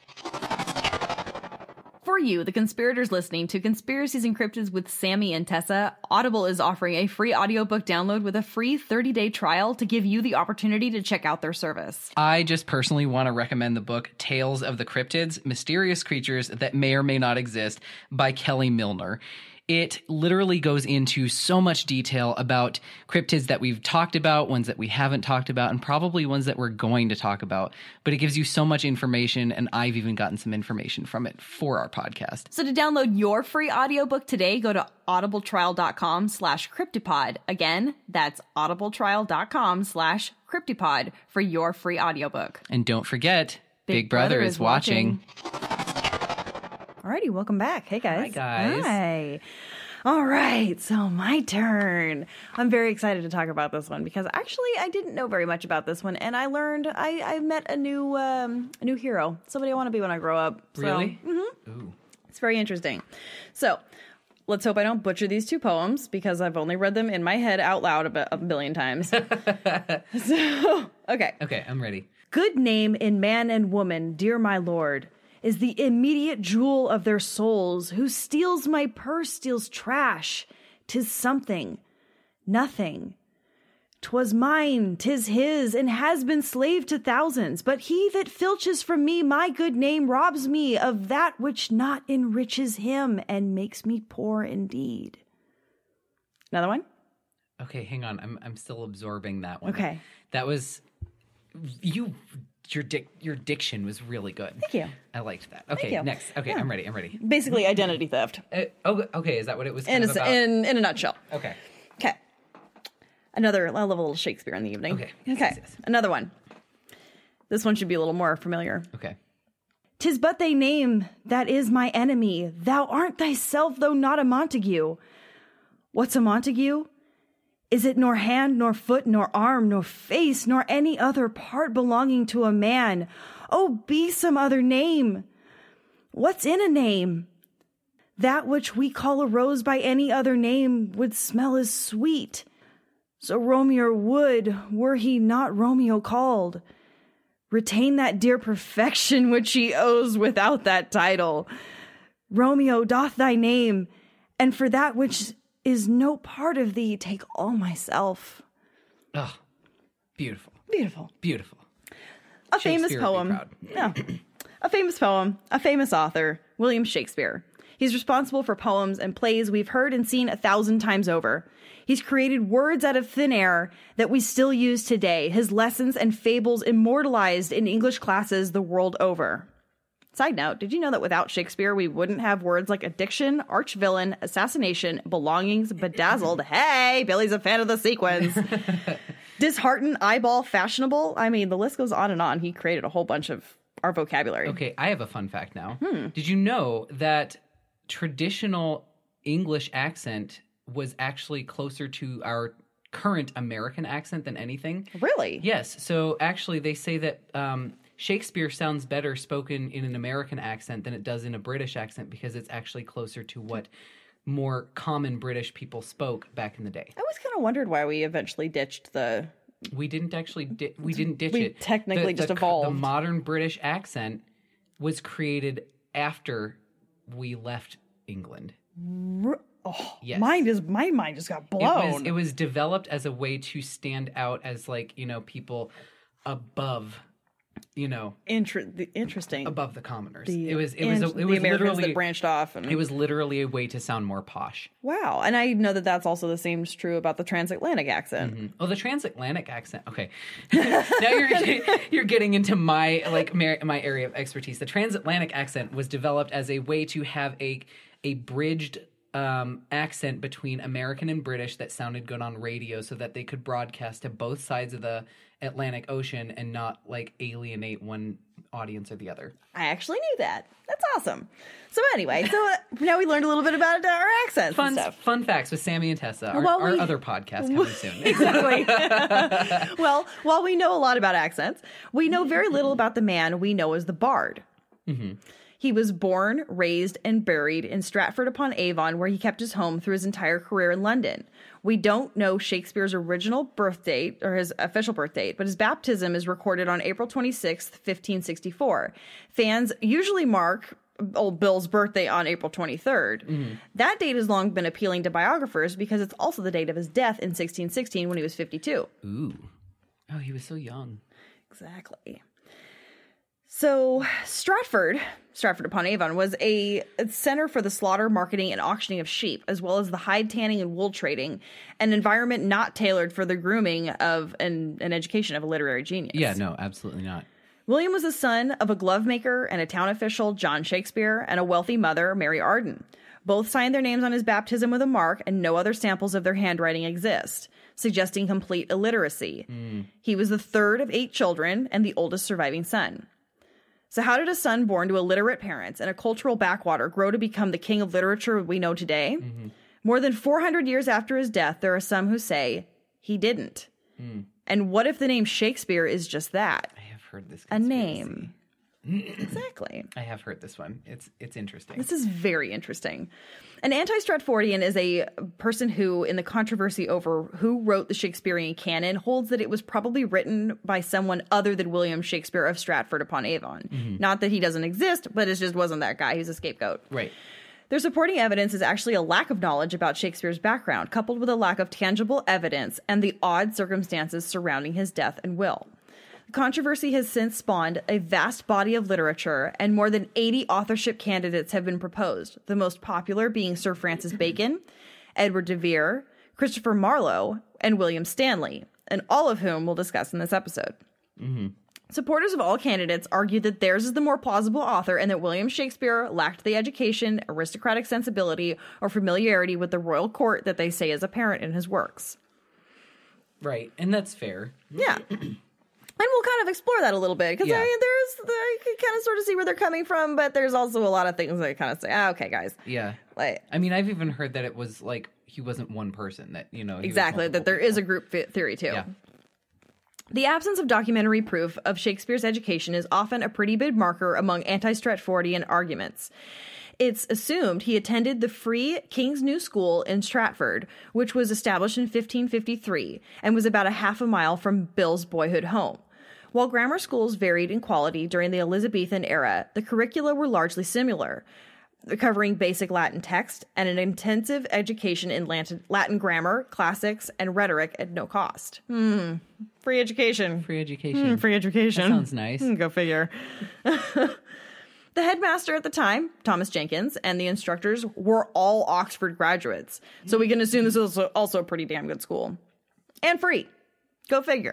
For you, the conspirators listening to Conspiracies and Cryptids with Sammy and Tessa, Audible is offering a free audiobook download with a free 30-day trial to give you the opportunity to check out their service. I just personally want to recommend the book Tales of the Cryptids, Mysterious Creatures That May or May Not Exist by Kelly Milner. It literally goes into so much detail about cryptids that we've talked about, ones that we haven't talked about, and probably ones that we're going to talk about. But it gives you so much information, and I've even gotten some information from it for our podcast. So to download your free audiobook today, go to audibletrial.com/cryptipod. Again, that's audibletrial.com/cryptipod for your free audiobook. And don't forget, Big Brother is watching. Alrighty, welcome back. Hey, guys. Hi, guys. Hi. All right, so my turn. I'm very excited to talk about this one because actually I didn't know very much about this one, and I learned I met a new hero, somebody I want to be when I grow up. So, really? Mm-hmm. Ooh. It's very interesting. So let's hope I don't butcher these two poems because I've only read them in my head out loud about a billion times. Okay. Okay, I'm ready. Good name in man and woman, dear my lord, is the immediate jewel of their souls. Who steals my purse steals trash. 'Tis something, nothing. 'Twas mine, 'tis his, and has been slave to thousands. But he that filches from me my good name robs me of that which not enriches him and makes me poor indeed. Another one? Okay, hang on. I'm still absorbing that one. Okay. That was your diction was really good. Thank you. I liked that. Okay, Thank you. next. Okay, Yeah. I'm ready. Basically identity theft. Okay, is that what it was In kind of about? in a nutshell. Okay. Okay. I love a little Shakespeare in the evening. Okay. Okay. Yes. Another one. This one should be a little more familiar. Okay. 'Tis but thy name that is my enemy. Thou art thyself, though not a Montague. What's a Montague? Is it nor hand, nor foot, nor arm, nor face, nor any other part belonging to a man? Oh, be some other name. What's in a name? That which we call a rose by any other name would smell as sweet. So Romeo would, were he not Romeo called, retain that dear perfection which he owes without that title. Romeo doth thy name, and for that which is no part of thee, take all myself. Oh, beautiful. Beautiful. Beautiful. A famous Shakespeare would be poem. proud. Yeah. A famous poem, a famous author, William Shakespeare. He's responsible for poems and plays we've heard and seen 1,000 times over. He's created words out of thin air that we still use today, his lessons and fables immortalized in English classes the world over. Side note, did you know that without Shakespeare, we wouldn't have words like addiction, arch-villain, assassination, belongings, bedazzled, hey, Billy's a fan of the sequins, disheartened, eyeball, fashionable? I mean, the list goes on and on. He created a whole bunch of our vocabulary. Okay, I have a fun fact now. Did you know that traditional English accent was actually closer to our current American accent than anything? Really? Yes. So actually, they say that Shakespeare sounds better spoken in an American accent than it does in a British accent because it's actually closer to what more common British people spoke back in the day. I always kind of wondered why we eventually ditched the... We didn't actually we didn't ditch We it. technically just evolved. The modern British accent was created after we left England. Oh, Yes. my mind just got blown. It was developed as a way to stand out as, like, you know, people above, you know, Interesting. above the commoners. The It was the Americans literally that branched off. And, it was literally a way to sound more posh. wow. And I know that that's also the same is true about the transatlantic accent. Oh, the transatlantic accent. Okay, now you're getting into my my area of expertise. The transatlantic accent was developed as a way to have a bridged accent between American and British that sounded good on radio, so that they could broadcast to both sides of the Atlantic Ocean and not like alienate one audience or the other. I actually knew that. That's awesome. So anyway, now we learned a little bit about our accents and stuff. Fun facts with Sammy and Tessa. Our, Well, our we- other podcast coming soon. Exactly. Well, while we know a lot about accents, we know very little about the man we know as the Bard. He was born, raised, and buried in Stratford-upon-Avon, where he kept his home through his entire career in London. We don't know Shakespeare's original birth date, or his official birth date, but his baptism is recorded on April 26th, 1564. Fans usually mark old Bill's birthday on April 23rd. That date has long been appealing to biographers because it's also the date of his death in 1616 when he was 52. Ooh. Oh, he was so young. Exactly. So Stratford-upon-Avon was a center for the slaughter, marketing, and auctioning of sheep, as well as the hide tanning and wool trading, an environment not tailored for the grooming of an education of a literary genius. Yeah, no, absolutely not. William was the son of a glove maker and a town official, John Shakespeare, and a wealthy mother, Mary Arden. Both signed their names on his baptism with a mark, and no other samples of their handwriting exist, suggesting complete illiteracy. He was the third of 8 children and the oldest surviving son. So how did a son born to illiterate parents and a cultural backwater grow to become the king of literature we know today? More than 400 years after his death, there are some who say he didn't. And what if the name Shakespeare is just that? I have heard this A conspiracy. name. Exactly. I have heard this one. It's interesting. This is very interesting. An anti-Stratfordian is a person who, in the controversy over who wrote the Shakespearean canon, holds that it was probably written by someone other than William Shakespeare of Stratford-upon-Avon. Not that he doesn't exist, but it just wasn't that guy. He's a scapegoat. Right. Their supporting evidence is actually a lack of knowledge about Shakespeare's background, coupled with a lack of tangible evidence and the odd circumstances surrounding his death and will. The controversy has since spawned a vast body of literature, and more than 80 authorship candidates have been proposed, the most popular being Sir Francis Bacon, Edward de Vere, Christopher Marlowe, and William Stanley, and all of whom we'll discuss in this episode. Supporters of all candidates argue that theirs is the more plausible author and that William Shakespeare lacked the education, aristocratic sensibility, or familiarity with the royal court that they say is apparent in his works. Right. And that's fair. Yeah. And we'll kind of explore that a little bit, because Yeah. I can kind of sort of see where they're coming from, but there's also a lot of things that kind of say, okay, guys. Yeah. Like, I mean, I've even heard that it was like he wasn't one person, that, you know. he was exactly, that multiple there is a people. group theory too. Yeah. The absence of documentary proof of Shakespeare's education is often a pretty big marker among anti-Stratfordian arguments. It's assumed he attended the Free King's New School in Stratford, which was established in 1553 and was about a half a mile from Bill's boyhood home. While grammar schools varied in quality during the Elizabethan era, the curricula were largely similar, covering basic Latin text and an intensive education in Latin grammar, classics, and rhetoric at no cost. Free education. Free education. Free education. That sounds nice. Go figure. The headmaster at the time, Thomas Jenkins, and the instructors were all Oxford graduates. So we can assume this was also a pretty damn good school. And free. Go figure.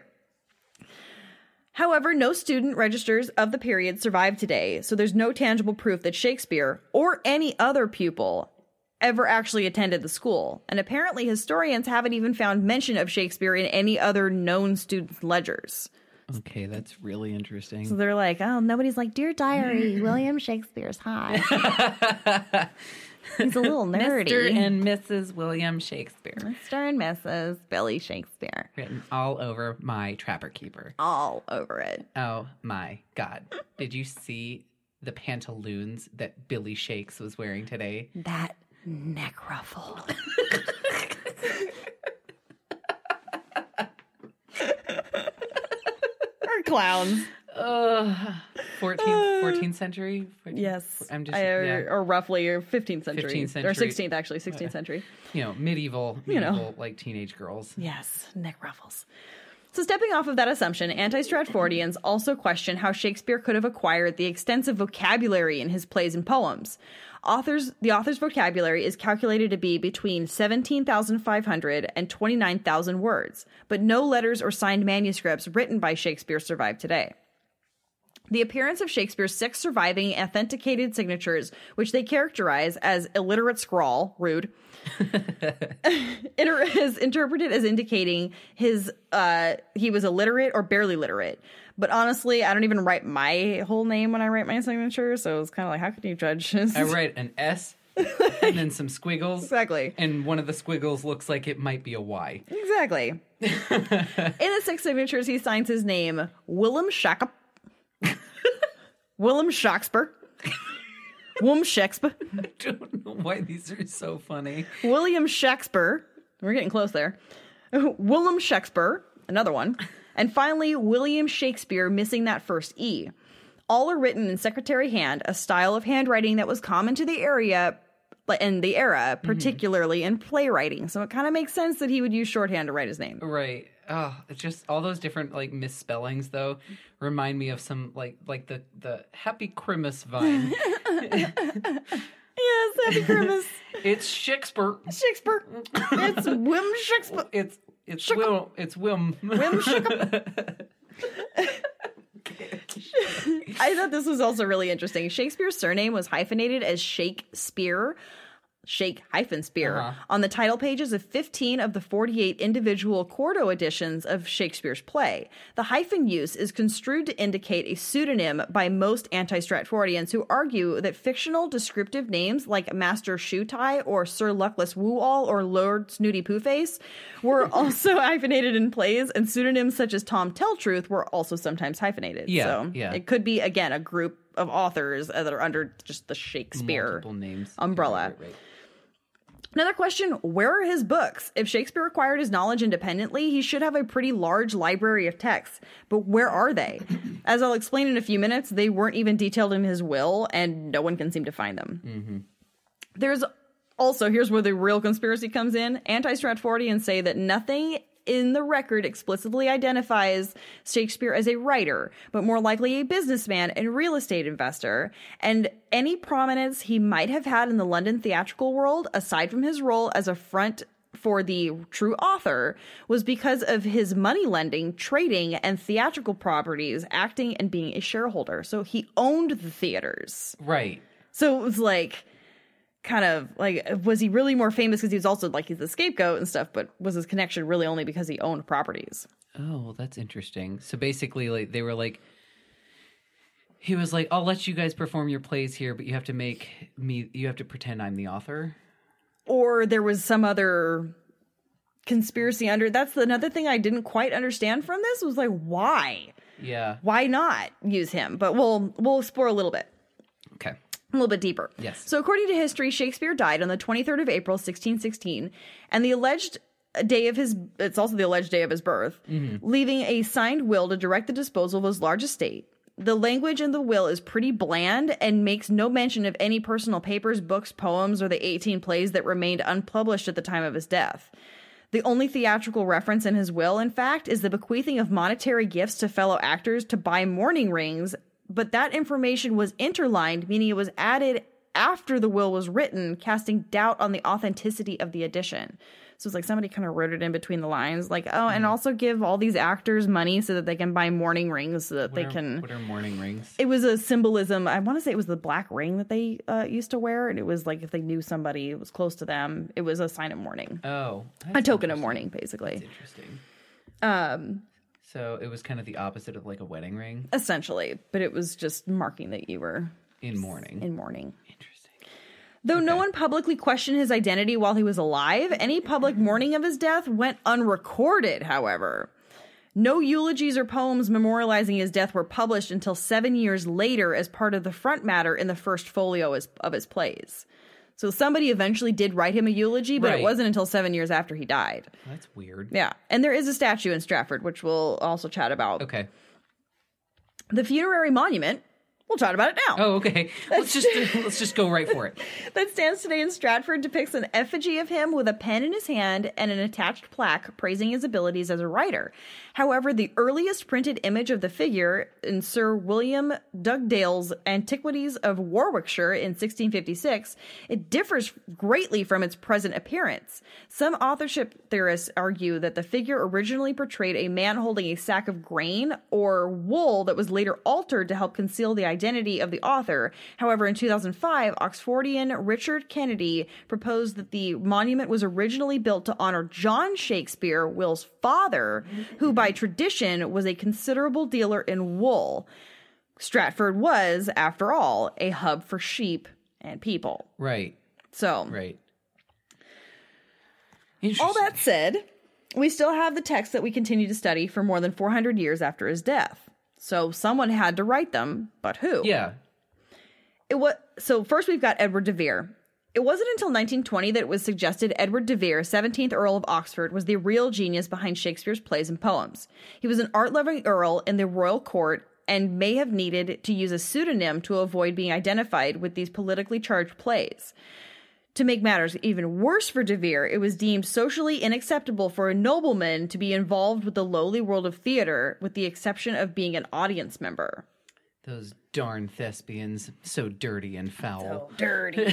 However, no student registers of the period survive today, so there's no tangible proof that Shakespeare or any other pupil ever actually attended the school. And apparently historians haven't even found mention of Shakespeare in any other known students' ledgers. Okay, that's really So interesting. they're like, oh, nobody's like, Dear Diary, William Shakespeare's hot. He's a little nerdy. Mr. and Mrs. William Shakespeare. Mr. and Mrs. Billy Shakespeare. Written all over my Trapper Keeper. All over it. Oh my God. Did you see the pantaloons that Billy Shakes was wearing today? That neck ruffle. We're clowns. 14th century? 14th? Yes. I'm just, or roughly or 15th century. 15th century. Or 16th, actually. 16th century. Medieval, like teenage girls. Yes, neck ruffles. So stepping off of that assumption, anti-Stratfordians also question how Shakespeare could have acquired the extensive vocabulary in his plays and poems. The author's vocabulary is calculated to be between 17,500 and 29,000 words, but no letters or signed manuscripts written by Shakespeare survive today. The appearance of Shakespeare's 6 surviving authenticated signatures, which they characterize as illiterate scrawl, rude, is interpreted as indicating he was illiterate or barely literate. But honestly, I don't even write my whole name when I write my signature, so it's kind of like, how can you judge this? I write an S and then some squiggles. Exactly. And one of the squiggles looks like it might be a Y. Exactly. In the 6 signatures, he signs his name, Willem Shackup. Willem Shakespeare. Willem Shakespeare. I don't know why these are so funny. William Shakespeare. We're getting close there. Willem Shakespeare. Another one. And finally, William Shakespeare, missing that first E. All are written in secretary hand, a style of handwriting that was common to the area in the era, particularly in playwriting. So it kind of makes sense that he would use shorthand to write his name. Right. Oh, it's just all those different misspellings though remind me of some like the Happy Christmas vine. Yes, Happy Christmas. It's Shakespeare. Shakespeare. It's Wim Shakespeare. It's Will. It's Wim. Wim Shakespeare. I thought this was also really interesting. Shakespeare's surname was hyphenated as Shakespeare. Shake-Spear on the title pages of 15 of the 48 individual quarto editions of Shakespeare's play. The hyphen use is construed to indicate a pseudonym by most anti-Stratfordians who argue that fictional descriptive names like Master Shoetie or Sir Luckless Woo-all or Lord Snooty Pooface were also hyphenated in plays, and pseudonyms such as Tom Telltruth were also sometimes hyphenated. So it could be, again, a group of authors that are under just the Shakespeare multiple names umbrella. Right. Another question, where are his books? If Shakespeare acquired his knowledge independently, he should have a pretty large library of texts. But where are they? As I'll explain in a few minutes, they weren't even detailed in his will, and no one can seem to find them. Mm-hmm. There's also, here's where the real conspiracy comes in. Anti-Stratfordians say that nothing in the record explicitly identifies Shakespeare as a writer, but more likely a businessman and real estate investor. And any prominence he might have had in the London theatrical world, aside from his role as a front for the true author, was because of his money lending, trading, and theatrical properties, acting, and being a shareholder. So he owned the theaters. Right. So it was like, kind of like, was he really more famous because he was also like, he's the scapegoat and stuff, but was his connection really only because he owned properties? Oh, well, that's interesting. So basically, like, they were like, he was like, I'll let you guys perform your plays here, but you have to pretend I'm the author. Or there was some other conspiracy under. That's another thing I didn't quite understand from this, was like, why? Yeah. Why not use him? But we'll explore a little bit. Okay. A little bit deeper. Yes. So according to history, Shakespeare died on the 23rd of April, 1616, and the alleged day of it's also the alleged day of his birth, leaving a signed will to direct the disposal of his large estate. The language in the will is pretty bland and makes no mention of any personal papers, books, poems, or the 18 plays that remained unpublished at the time of his death. The only theatrical reference in his will, in fact, is the bequeathing of monetary gifts to fellow actors to buy mourning rings, but that information was interlined, meaning it was added after the will was written, casting doubt on the authenticity of the addition. So it's like somebody kind of wrote it in between the lines, like, oh, and also give all these actors money so that they can buy mourning rings so that they can... What are mourning rings? It was a symbolism. I want to say it was the black ring that they used to wear, and it was like if they knew somebody was close to them, it was a sign of mourning. Oh. A token of mourning, basically. That's interesting. So it was kind of the opposite of like a wedding ring Essentially, but it was just marking that you were in mourning. in mourning. Interesting. Though no one publicly questioned his identity while he was alive, any public mourning of his death went unrecorded, however. No eulogies or poems memorializing his death were published until 7 years later as part of the front matter in the first folio of his plays. So somebody eventually did write him a eulogy, but Right. it wasn't until 7 years after he died. That's weird. Yeah, and there is a statue in Stratford, which we'll also chat about. Okay. The funerary monument, we'll chat about it now. Oh, okay. Let's just go right for it. That stands today in Stratford depicts an effigy of him with a pen in his hand and an attached plaque praising his abilities as a writer. However, the earliest printed image of the figure in Sir William Dugdale's Antiquities of Warwickshire in 1656, it differs greatly from its present appearance. Some authorship theorists argue that the figure originally portrayed a man holding a sack of grain or wool that was later altered to help conceal the identity of the author. However, in 2005, Oxfordian Richard Kennedy proposed that the monument was originally built to honor John Shakespeare, Will's father, who by tradition was a considerable dealer in wool. Stratford was, after all, a hub for sheep and people. Right. So, Right. all that said, we still have the texts that we continue to study for more than 400 years after his death. So someone had to write them, but who? Yeah. So first we've got Edward de Vere. It wasn't until 1920 that it was suggested Edward de Vere, 17th Earl of Oxford, was the real genius behind Shakespeare's plays and poems. He was an art-loving earl in the royal court and may have needed to use a pseudonym to avoid being identified with these politically charged plays. To make matters even worse for de Vere, it was deemed socially unacceptable for a nobleman to be involved with the lowly world of theater, with the exception of being an audience member. Those darn thespians, so dirty and foul. Dirty.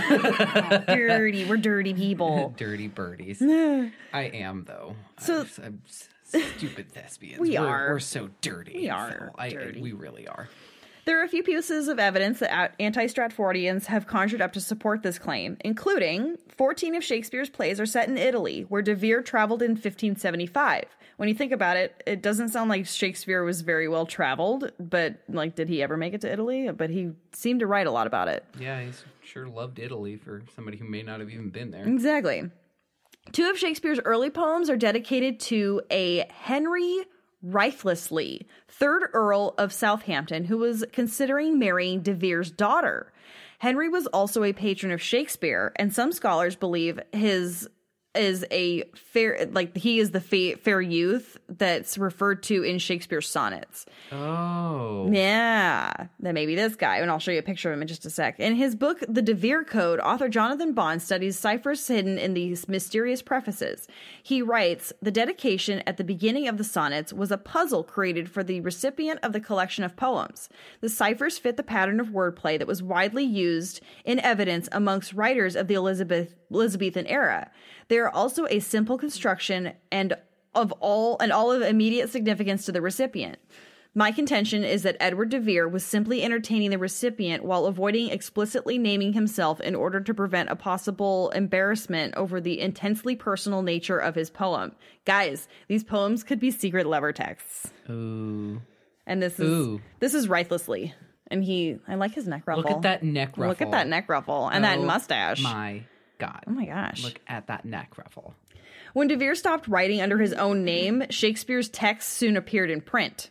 Dirty. We're dirty people. Dirty birdies. I am, though. So- I'm stupid thespians. We're so dirty. We and are foul. dirty. We really are. There are a few pieces of evidence that anti-Stratfordians have conjured up to support this claim, including 14 of Shakespeare's plays are set in Italy, where de Vere traveled in 1575. When you think about it, it doesn't sound like Shakespeare was very well traveled, but like, did he ever make it to Italy? But he seemed to write a lot about it. Yeah, he sure loved Italy for somebody who may not have even been there. Exactly. 2 of Shakespeare's early poems are dedicated to a Henry Wriothesley, 3rd Earl of Southampton, who was considering marrying de Vere's daughter. Henry was also a patron of Shakespeare, and some scholars believe his is a fair, like he is the fair youth that's referred to in Shakespeare's sonnets. Oh. Yeah, that may be this guy, and I'll show you a picture of him in just a sec. In his book, The De Vere Code, author Jonathan Bond studies ciphers hidden in these mysterious prefaces. He writes, the dedication at the beginning of the sonnets was a puzzle created for the recipient of the collection of poems. The ciphers fit the pattern of wordplay that was widely used in evidence amongst writers of the Elizabethan era. They are also a simple construction and all of immediate significance to the recipient. My contention is that Edward de Vere was simply entertaining the recipient while avoiding explicitly naming himself in order to prevent a possible embarrassment over the intensely personal nature of his poem. Guys, these poems could be secret lover texts. Ooh. And this is Wriothesley. And I like his neck ruffle. Look at that neck ruffle. Look at that neck ruffle and that mustache. My God. Oh my gosh. Look at that neck ruffle. When de Vere stopped writing under his own name, Shakespeare's texts soon appeared in print.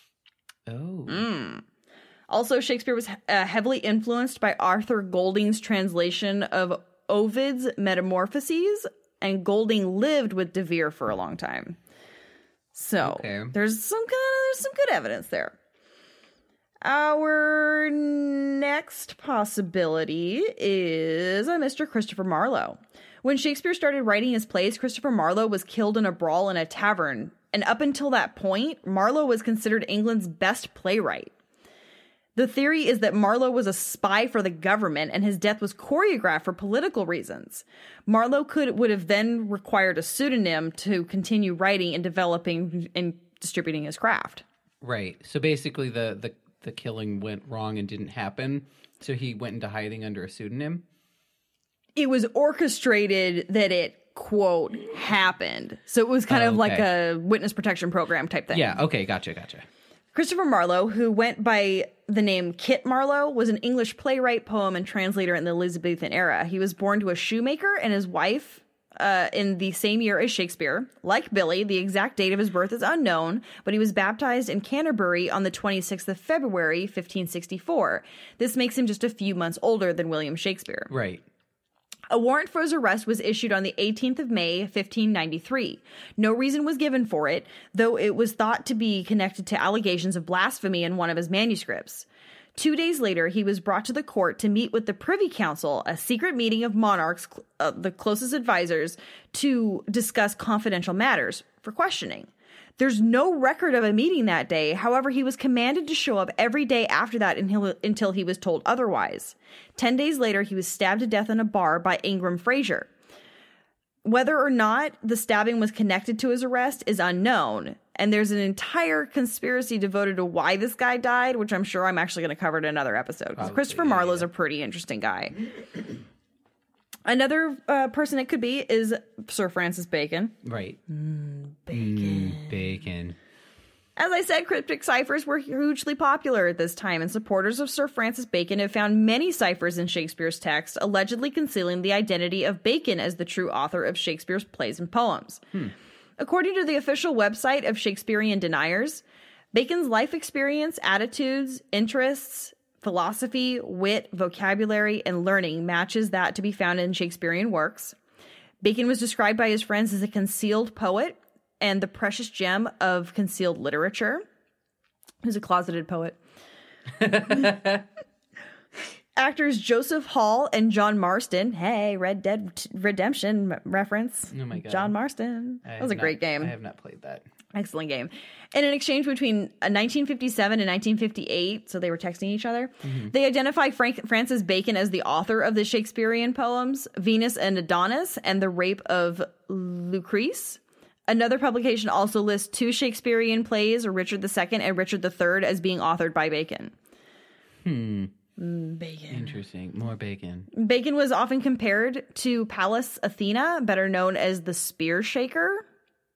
Oh. Also, Shakespeare was heavily influenced by Arthur Golding's translation of Ovid's Metamorphoses, and Golding lived with de Vere for a long time. So there's some good evidence there. Our next possibility is a Mr. Christopher Marlowe. When Shakespeare started writing his plays, Christopher Marlowe was killed in a brawl in a tavern, and up until that point, Marlowe was considered England's best playwright. The theory is that Marlowe was a spy for the government, and his death was choreographed for political reasons. Marlowe would have then required a pseudonym to continue writing and developing and distributing his craft. Right. So basically the killing went wrong and didn't happen, so he went into hiding under a pseudonym? It was orchestrated that it quote, happened. So it was kind of like a witness protection program type thing. Yeah, okay, gotcha. Christopher Marlowe, who went by the name Kit Marlowe, was an English playwright, poem, and translator in the Elizabethan era. He was born to a shoemaker and his wife in the same year as Shakespeare. Like Billy, the exact date of his birth is unknown, but he was baptized in Canterbury on the 26th of February, 1564. This makes him just a few months older than William Shakespeare. Right. A warrant for his arrest was issued on the 18th of May, 1593. No reason was given for it, though it was thought to be connected to allegations of blasphemy in one of his manuscripts. 2 days later, he was brought to the court to meet with the Privy Council, a secret meeting of monarchs, the closest advisors, to discuss confidential matters for questioning. There's no record of a meeting that day. However, he was commanded to show up every day after that until he was told otherwise. 10 days later, he was stabbed to death in a bar by Ingram Fraser. Whether or not the stabbing was connected to his arrest is unknown. And there's an entire conspiracy devoted to why this guy died, which I'm sure I'm actually going to cover in another episode. Because Christopher Marlowe's a pretty interesting guy. Another person it could be is Sir Francis Bacon. Right. Bacon. As I said, cryptic ciphers were hugely popular at this time, and supporters of Sir Francis Bacon have found many ciphers in Shakespeare's text, allegedly concealing the identity of Bacon as the true author of Shakespeare's plays and poems. According to the official website of Shakespearean deniers, Bacon's life experience, attitudes, interests, philosophy, wit, vocabulary, and learning matches that to be found in Shakespearean works. Bacon was described by his friends as a concealed poet and the precious gem of concealed literature. He's a closeted poet. Actors Joseph Hall and John Marston. Hey, Red Dead Redemption reference. Oh my God. John Marston. That was a great game. I have not played that. Excellent game. In an exchange between 1957 and 1958, so they were texting each other, they identify Francis Bacon as the author of the Shakespearean poems Venus and Adonis and The Rape of Lucrece. Another publication also lists two Shakespearean plays, Richard II and Richard III, as being authored by Bacon. Bacon. Interesting. More bacon. Bacon was often compared to Pallas Athena, better known as the Spear Shaker.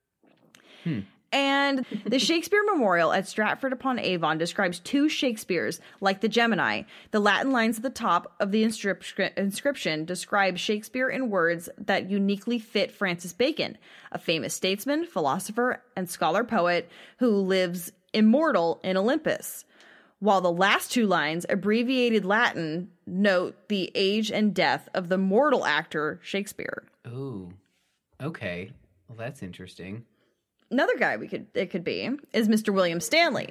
And the Shakespeare Memorial at Stratford-upon-Avon describes two Shakespeares, like the Gemini. The Latin lines at the top of the inscription describe Shakespeare in words that uniquely fit Francis Bacon, a famous statesman, philosopher, and scholar-poet who lives immortal in Olympus. While the last two lines, abbreviated Latin, note the age and death of the mortal actor Shakespeare. Ooh, okay. Well, that's interesting. Another guy it could be is Mr. William Stanley.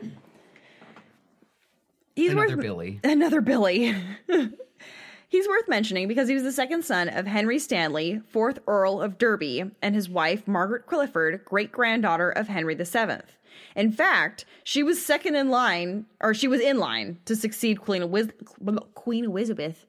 Another Billy. He's worth mentioning because he was the second son of Henry Stanley, 4th Earl of Derby, and his wife, Margaret Clifford, great-granddaughter of Henry VII. In fact, she was in line to succeed Queen Elizabeth.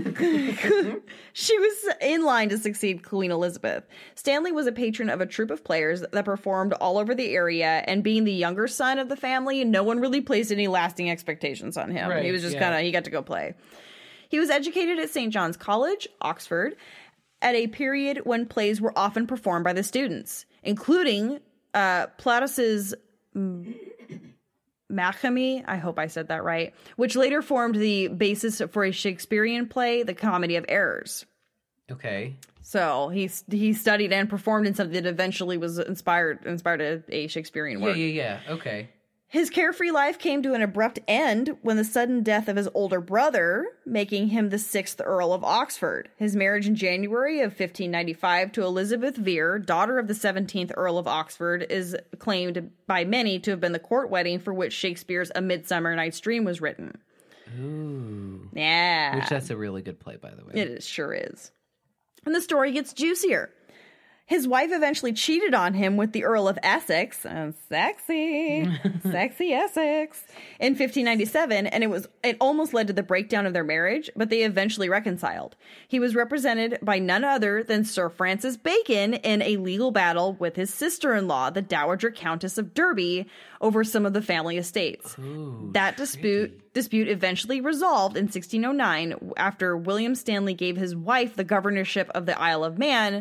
She was in line to succeed Queen Elizabeth. Stanley was a patron of a troupe of players that performed all over the area, and being the younger son of the family, no one really placed any lasting expectations on him. Right, he was just he got to go play. He was educated at St. John's College, Oxford, at a period when plays were often performed by the students, including Plautus's Machamie, I hope I said that right, which later formed the basis for a Shakespearean play, The Comedy of Errors. Okay. So he studied and performed in something that eventually was inspired a Shakespearean work. Yeah. Okay. His carefree life came to an abrupt end when the sudden death of his older brother, making him the 6th Earl of Oxford. His marriage in January of 1595 to Elizabeth Vere, daughter of the 17th Earl of Oxford, is claimed by many to have been the court wedding for which Shakespeare's A Midsummer Night's Dream was written. Ooh. Yeah. Which that's a really good play, by the way. It sure is. And the story gets juicier. His wife eventually cheated on him with the Earl of Essex, sexy Essex, in 1597, and it almost led to the breakdown of their marriage, but they eventually reconciled. He was represented by none other than Sir Francis Bacon in a legal battle with his sister-in-law, the Dowager Countess of Derby, over some of the family estates. Ooh, that dispute eventually resolved in 1609 after William Stanley gave his wife the governorship of the Isle of Man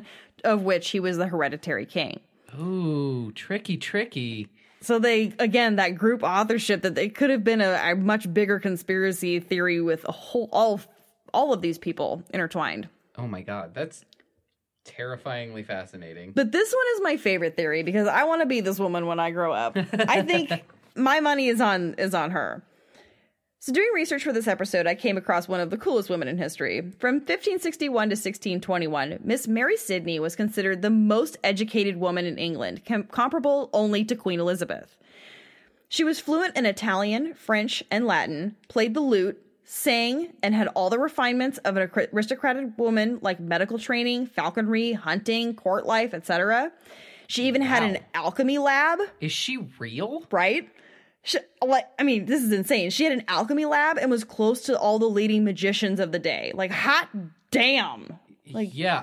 of which he was the hereditary king. Ooh, tricky. So they, again, that group authorship, that they could have been a much bigger conspiracy theory with all of these people intertwined. Oh my God, that's terrifyingly fascinating. But this one is my favorite theory because I want to be this woman when I grow up. I think my money is on her. So doing research for this episode, I came across one of the coolest women in history. From 1561 to 1621, Miss Mary Sidney was considered the most educated woman in England, comparable only to Queen Elizabeth. She was fluent in Italian, French, and Latin, played the lute, sang, and had all the refinements of an aristocratic woman like medical training, falconry, hunting, court life, etc. She even had an alchemy lab. Is she real? Right? This is insane. She had an alchemy lab and was close to all the leading magicians of the day. Like, hot damn. Like, yeah.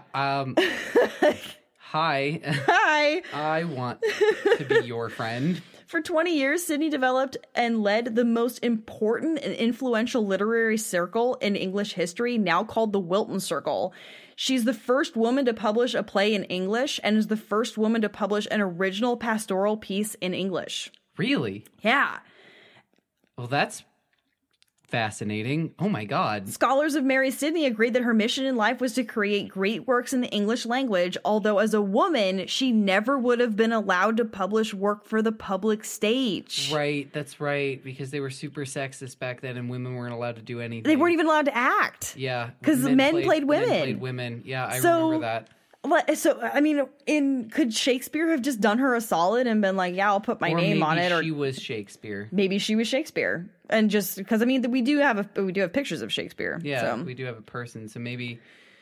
Hi. Hi. I want to be your friend. For 20 years, Sidney developed and led the most important and influential literary circle in English history, now called the Wilton Circle. She's the first woman to publish a play in English and is the first woman to publish an original pastoral piece in English. Really? Yeah. Well, that's fascinating. Oh my God. Scholars of Mary Sidney agreed that her mission in life was to create great works in the English language, although as a woman, she never would have been allowed to publish work for the public stage. Right, that's right, because they were super sexist back then and women weren't allowed to do anything. They weren't even allowed to act. Yeah. Because men played women. Men played women. Yeah, I remember that. So, I mean, could Shakespeare have just done her a solid and been like, yeah, I'll put my name on it? Or she was Shakespeare. Maybe she was Shakespeare. And just because, I mean, we do have pictures of Shakespeare. Yeah, so. We do have a person. So maybe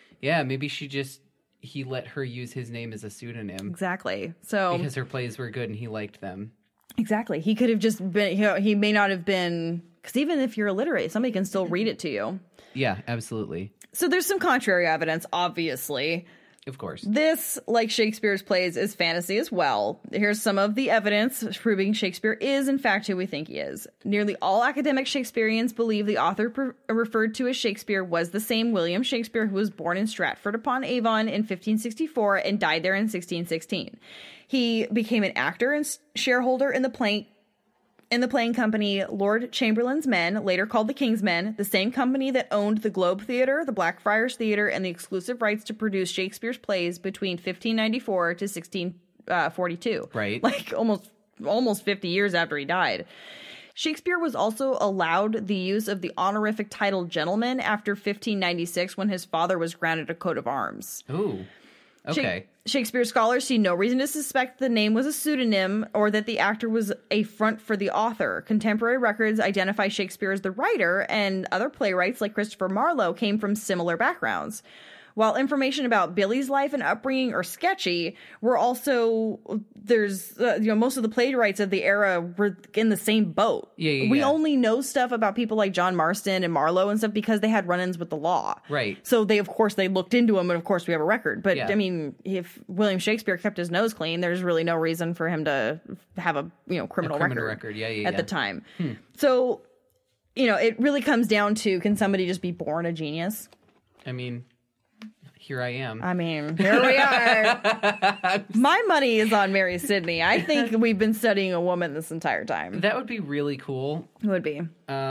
he let her use his name as a pseudonym. Exactly. So because her plays were good and he liked them. Exactly. He could have just been, he may not have been, because even if you're illiterate, somebody can still read it to you. Yeah, absolutely. So there's some contrary evidence, obviously. Of course. This, like Shakespeare's plays, is fantasy as well. Here's some of the evidence proving Shakespeare is, in fact, who we think he is. Nearly all academic Shakespeareans believe the author referred to as Shakespeare was the same William Shakespeare who was born in Stratford-upon-Avon in 1564 and died there in 1616. He became an actor and shareholder in the playing company Lord Chamberlain's Men, later called the King's Men, the same company that owned the Globe Theatre, the Blackfriars Theatre, and the exclusive rights to produce Shakespeare's plays between 1594 to 1642. Right. Like almost 50 years after he died. Shakespeare was also allowed the use of the honorific title gentleman after 1596 when his father was granted a coat of arms. Ooh. Okay. Shakespeare scholars see no reason to suspect the name was a pseudonym or that the actor was a front for the author. Contemporary records identify Shakespeare as the writer, and other playwrights like Christopher Marlowe came from similar backgrounds. While information about Billy's life and upbringing are sketchy, we're also, there's, most of the playwrights of the era were in the same boat. We only know stuff about people like John Marston and Marlowe and stuff because they had run-ins with the law. Right. So they looked into them, and of course we have a record. But, yeah. I mean, if William Shakespeare kept his nose clean, there's really no reason for him to have a, criminal record at the time. So, it really comes down to, can somebody just be born a genius? I mean... Here I am. I mean, here we are. My money is on Mary Sidney. I think we've been studying a woman this entire time. That would be really cool. It would be.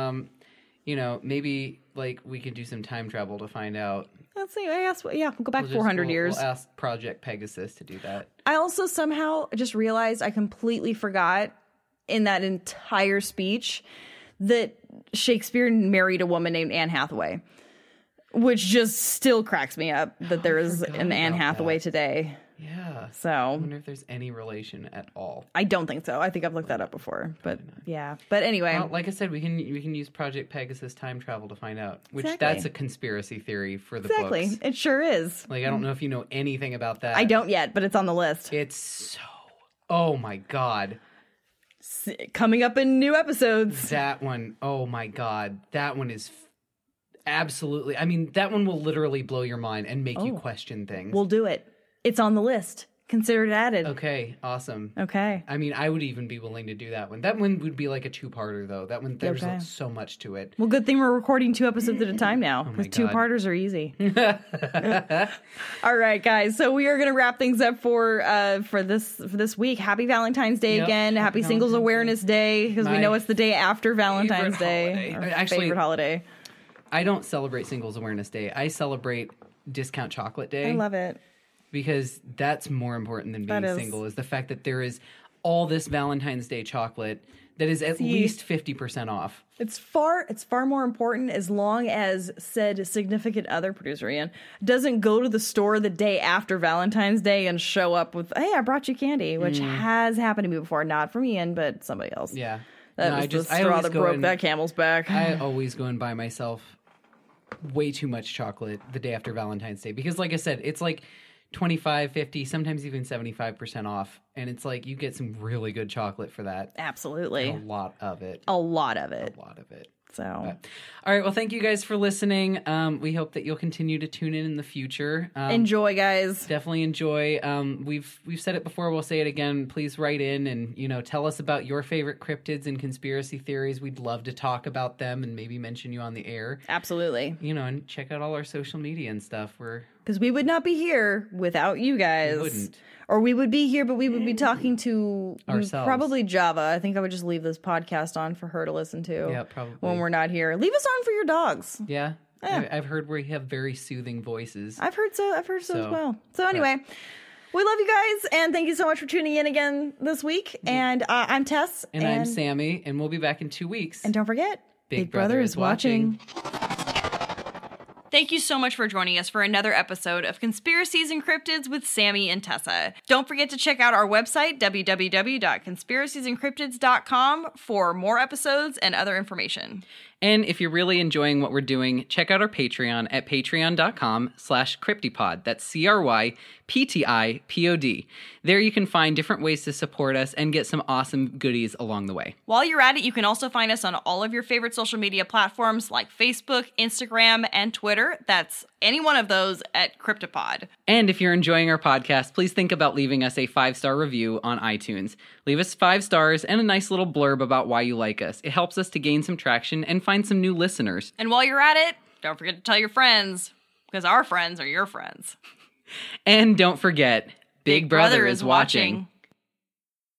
Maybe like we could do some time travel to find out. Let's see. We'll go back 400 years. We'll ask Project Pegasus to do that. I also somehow just realized I completely forgot in that entire speech that Shakespeare married a woman named Anne Hathaway. Which just still cracks me up that there is an Anne Hathaway today. Yeah. So I wonder if there's any relation at all. I don't think so. I think I've looked that up before. But yeah. But anyway. Well, like I said, we can use Project Pegasus time travel to find out. Which that's a conspiracy theory for the books. Exactly. It sure is. Like, I don't know if you know anything about that. I don't yet, but it's on the list. It's so... Oh my God. Coming up in new episodes. That one. Oh my God. That one is... Absolutely. I mean, that one will literally blow your mind and make you question things. We'll do it. It's on the list. Consider it added. Okay, awesome. Okay. I mean, I would even be willing to do that one. That one would be like a 2-parter, though. That one, there's Okay. like so much to it. Well, good thing we're recording 2 episodes at a time now, because God. 2-parters are easy. All right, guys. So we are going to wrap things up for this week. Happy Valentine's Day Yep. again. Happy Singles Valentine's Awareness Day, because we My know it's the day after Valentine's Day. holiday. Our Actually- favorite holiday. I don't celebrate Singles Awareness Day. I celebrate Discount Chocolate Day. I love it. Because that's more important than being That is. single, is the fact that there is all this Valentine's Day chocolate that is at least 50% off. It's far more important as long as said significant other, producer Ian, doesn't go to the store the day after Valentine's Day and show up with, hey, I brought you candy, which has happened to me before. Not from Ian, but somebody else. Yeah. That No, was I the straw always that go broke in- that camel's back. I always go and buy myself way too much chocolate the day after Valentine's Day. Because like I said, it's like 25, 50, sometimes even 75% off. And it's like you get some really good chocolate for that. Absolutely. A lot of it. A lot of it. A lot of it. So, All right. Well, thank you guys for listening. We hope that you'll continue to tune in the future. enjoy, guys. Definitely enjoy. We've said it before. We'll say it again. Please write in and tell us about your favorite cryptids and conspiracy theories. We'd love to talk about them and maybe mention you on the air. Absolutely. And check out all our social media and stuff. Because we would not be here without you guys. We wouldn't. Or we would be here, but we would be talking to Ourselves. probably Java. I think I would just leave this podcast on for her to listen to. Yeah, probably. When we're not here. Leave us on for your dogs. Yeah. Yeah. I've heard we have very soothing voices. I've heard so as So, well. So anyway, we love you guys, and thank you so much for tuning in again this week. And I'm Tess. And I'm Sammy, and we'll be back in 2 weeks. And don't forget, Big Brother is watching. Thank you so much for joining us for another episode of Conspiracies and Cryptids with Sammy and Tessa. Don't forget to check out our website, www.conspiraciesencryptids.com, for more episodes and other information. And if you're really enjoying what we're doing, check out our Patreon at patreon.com/cryptipod. That's CRYPTIPOD. There you can find different ways to support us and get some awesome goodies along the way. While you're at it, you can also find us on all of your favorite social media platforms like Facebook, Instagram, and Twitter. That's any one of those at Cryptipod. And if you're enjoying our podcast, please think about leaving us a 5-star review on iTunes. Leave us 5 stars and a nice little blurb about why you like us. It helps us to gain some traction and find some new listeners. And while you're at it, don't forget to tell your friends, because our friends are your friends. And don't forget, Big Brother is watching.